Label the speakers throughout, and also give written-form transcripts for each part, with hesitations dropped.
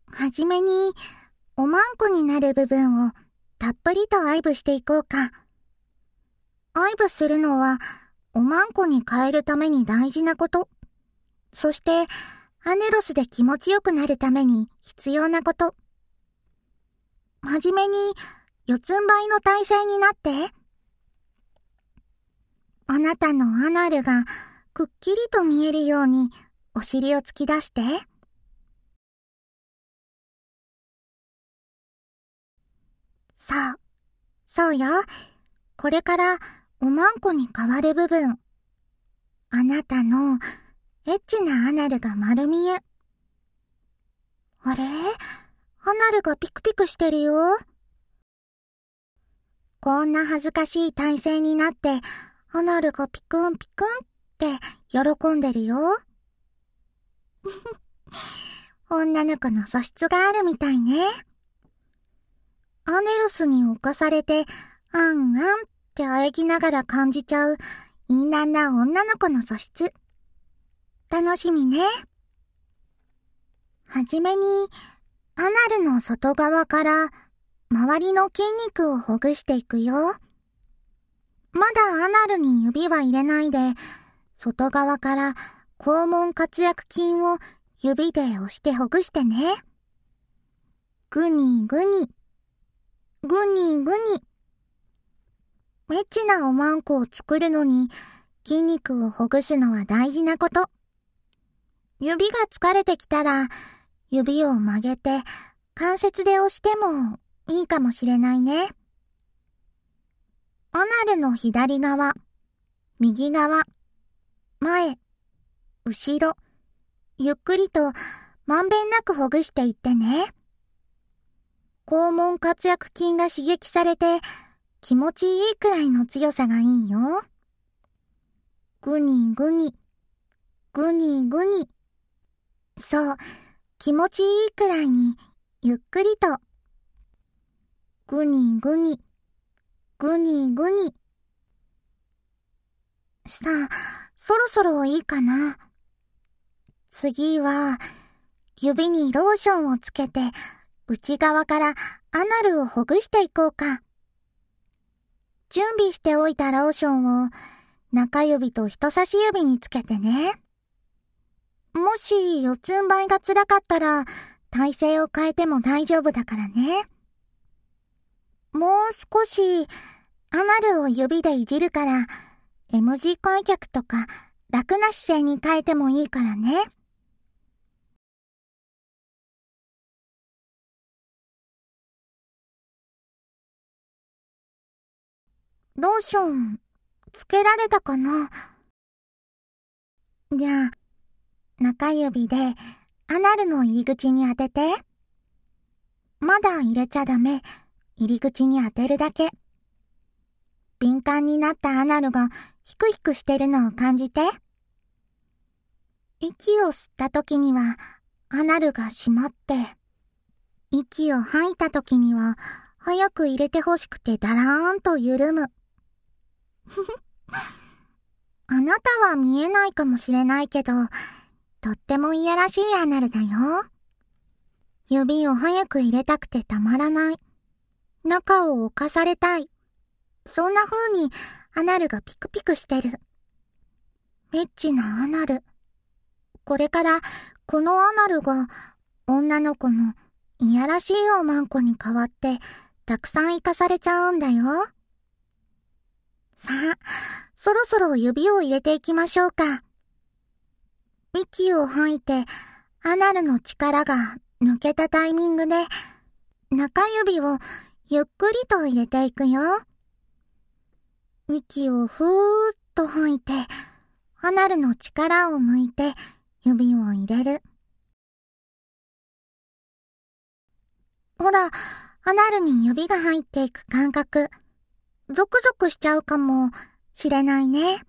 Speaker 1: はじめに、おまんこになる部分をたっぷりと愛撫していこうか。愛撫するのは、おまんこに変えるために大事なこと。そして、アネロスで気持ちよくなるために必要なこと。はじめに、四つん這いの体勢になって。あなたのアナルがくっきりと見えるようにお尻を突き出して。そうよ。これからおまんこに変わる部分。あなたのエッチなアナルが丸見え。あれ？アナルがピクピクしてるよ。こんな恥ずかしい体勢になって、アナルがピクンピクンって喜んでるよ。女の子の素質があるみたいね。アネロスに侵されて、あんあんって喘ぎながら感じちゃう、淫乱な女の子の素質。楽しみね。はじめに、アナルの外側から周りの筋肉をほぐしていくよ。まだアナルに指は入れないで、外側から肛門括約筋を指で押してほぐしてね。ぐにぐに、ぐにぐに。エッチなおまんこを作るのに筋肉をほぐすのは大事なこと。指が疲れてきたら、指を曲げて関節で押してもいいかもしれないね。アナルの左側、右側、前、後ろ、ゆっくりとまんべんなくほぐしていってね。肛門括約筋が刺激されて気持ちいいくらいの強さがいいよ。ぐにぐに、ぐにぐに。そう、気持ちいいくらいにゆっくりと。ぐにぐに、ぐにぐに。さあ、そろそろいいかな。次は、指にローションをつけて、内側からアナルをほぐしていこうか。準備しておいたローションを中指と人差し指につけてね。もし四つん這いが辛かったら体勢を変えても大丈夫だからね。もう少しアナルを指でいじるから M 字開脚とか楽な姿勢に変えてもいいからね。ローションつけられたかな？じゃあ中指でアナルの入り口に当てて。まだ入れちゃダメ。入り口に当てるだけ。敏感になったアナルがヒクヒクしてるのを感じて。息を吸った時にはアナルが締まって、息を吐いた時には早く入れてほしくてだらーんと緩む。あなたは見えないかもしれないけど、とってもいやらしいアナルだよ。指を早く入れたくてたまらない。中を侵されたい。そんな風にアナルがピクピクしてる。エッチなアナル。これからこのアナルが女の子のいやらしいおまんこに変わってたくさん生かされちゃうんだよ。さあ、そろそろ指を入れていきましょうか。息を吐いてアナルの力が抜けたタイミングで中指をゆっくりと入れていくよ。息をふーっと吐いてアナルの力を抜いて指を入れる。ほら、アナルに指が入っていく感覚、ゾクゾクしちゃうかもしれないね。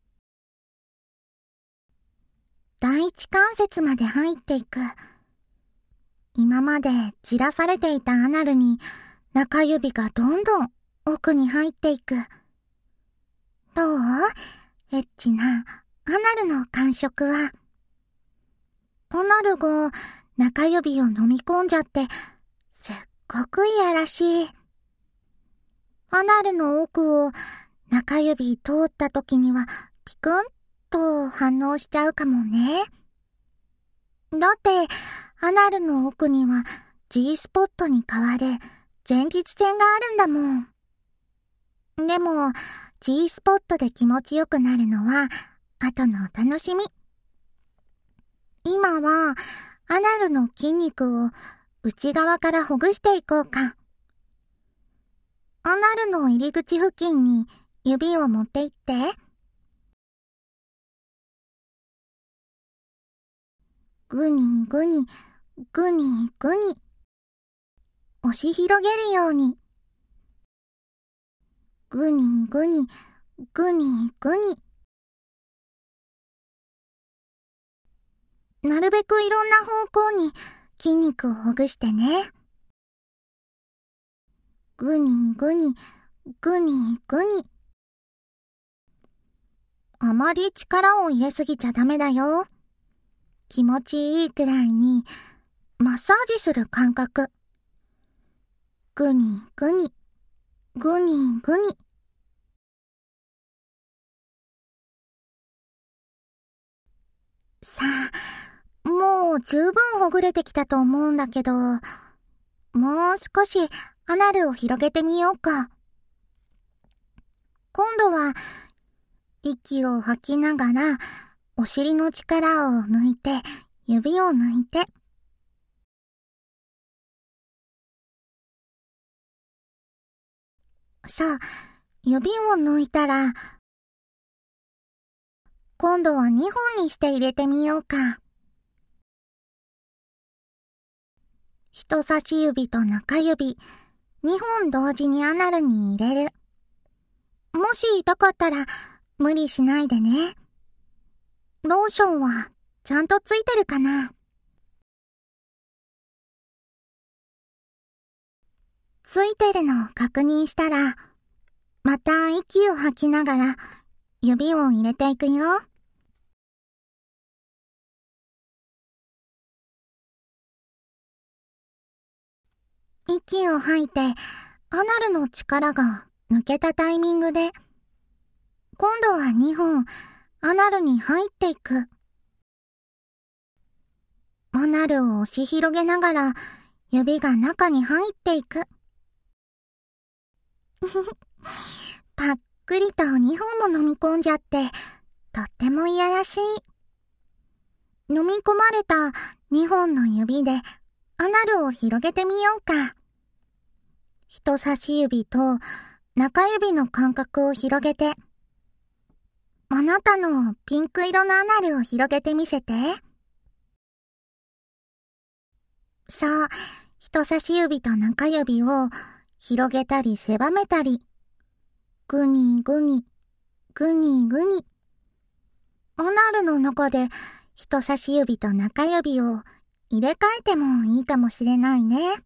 Speaker 1: 第一関節まで入っていく。今までじらされていたアナルに中指がどんどん奥に入っていく。どう？エッチなアナルの感触は。アナルが中指を飲み込んじゃって、すっごくいやらしい。アナルの奥を中指通った時にはピクンと反応しちゃうかもね。だって、アナルの奥には G スポットに変わる前立腺があるんだもん。でも、G スポットで気持ちよくなるのは後のお楽しみ。今は、アナルの筋肉を内側からほぐしていこうか。アナルの入り口付近に指を持っていって。ぐにぐに、ぐにぐに。押し広げるように。ぐにぐに、ぐにぐに。なるべくいろんな方向に筋肉をほぐしてね。ぐにぐに、ぐにぐに。あまり力を入れすぎちゃダメだよ。気持ちいいくらいにマッサージする感覚。ぐにぐに、ぐにぐに。さあ、もう十分ほぐれてきたと思うんだけど、もう少しアナルを広げてみようか。今度は息を吐きながらお尻の力を抜いて、指を抜いて。さあ、指を抜いたら、今度は2本にして入れてみようか。人差し指と中指、2本同時にアナルに入れる。もし痛かったら無理しないでね。ローションはちゃんとついてるかな？ついてるのを確認したら、また息を吐きながら指を入れていくよ。息を吐いて、アナルの力が抜けたタイミングで、今度は2本、アナルに入っていく。アナルを押し広げながら、指が中に入っていく。パッくりと2本も飲み込んじゃって、とってもいやらしい。飲み込まれた2本の指で、アナルを広げてみようか。人差し指と中指の間隔を広げて、あなたのピンク色のアナルを広げてみせて。さあ、人差し指と中指を広げたり狭めたり、ぐにぐに、ぐにぐに。アナルの中で人差し指と中指を入れ替えてもいいかもしれないね。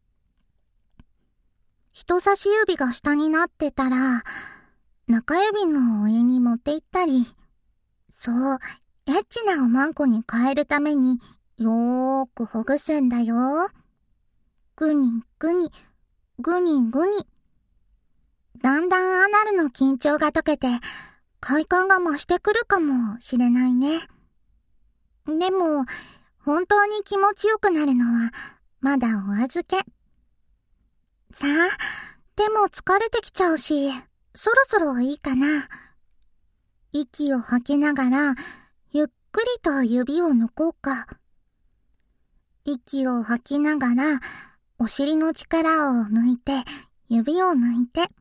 Speaker 1: 人差し指が下になってたら、中指の上に持っていったり、そう、エッチなおまんこに変えるためによーくほぐすんだよ。ぐにぐに、ぐにぐに。だんだんアナルの緊張が解けて、快感が増してくるかもしれないね。でも、本当に気持ちよくなるのは、まだお預け。さあ、手も疲れてきちゃうし、そろそろいいかな。息を吐きながら、ゆっくりと指を抜こうか。息を吐きながら、お尻の力を抜いて、指を抜いて。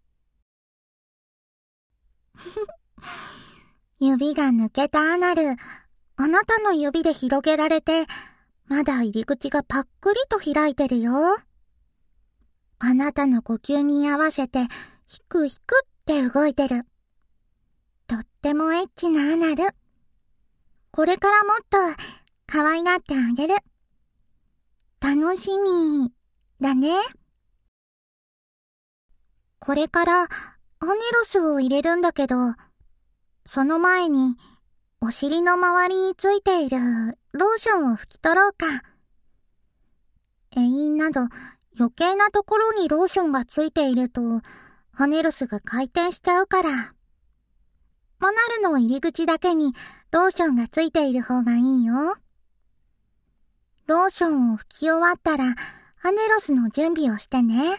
Speaker 1: 指が抜けたアナル、あなたの指で広げられて、まだ入り口がパックリと開いてるよ。あなたの呼吸に合わせて、ヒクヒクって動いてる。とってもエッチなアナル。これからもっと可愛がってあげる。楽しみだね。これからアネロスを入れるんだけど、その前にお尻の周りについているローションを拭き取ろうか。 陰など余計なところにローションがついていると、アネロスが回転しちゃうから。アナルの入り口だけにローションがついている方がいいよ。ローションを拭き終わったら、アネロスの準備をしてね。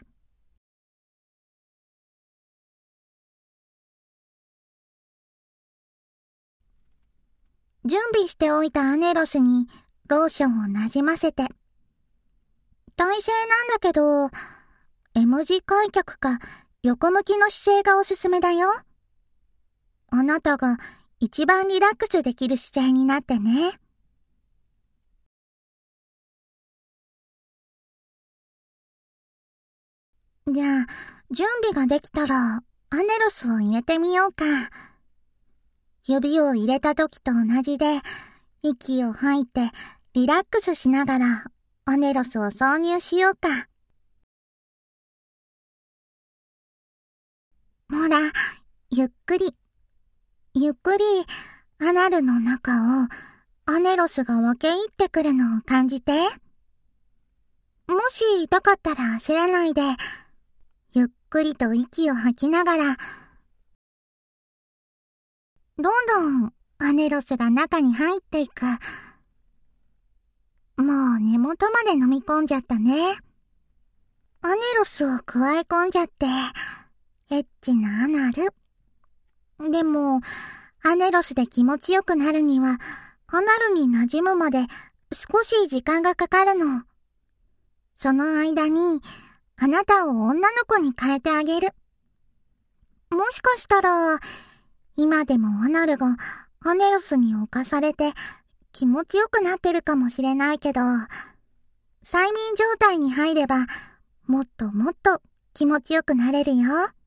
Speaker 1: 準備しておいたアネロスにローションをなじませて。体勢なんだけど、M 字開脚か横向きの姿勢がおすすめだよ。あなたが一番リラックスできる姿勢になってね。じゃあ、準備ができたら、アネロスを入れてみようか。指を入れた時と同じで、息を吐いてリラックスしながらアネロスを挿入しようか。ほら、ゆっくり、ゆっくりアナルの中をアネロスが分け入ってくるのを感じて。もし痛かったら焦らないで、ゆっくりと息を吐きながら、どんどんアネロスが中に入っていく。もう根元まで飲み込んじゃったね。アネロスを加え込んじゃって、エッチなアナル。でも、アネロスで気持ちよくなるには、アナルに馴染むまで少し時間がかかるの。その間に、あなたを女の子に変えてあげる。もしかしたら、今でもアナルがアネロスに侵されて気持ちよくなってるかもしれないけど、催眠状態に入ればもっともっと気持ちよくなれるよ。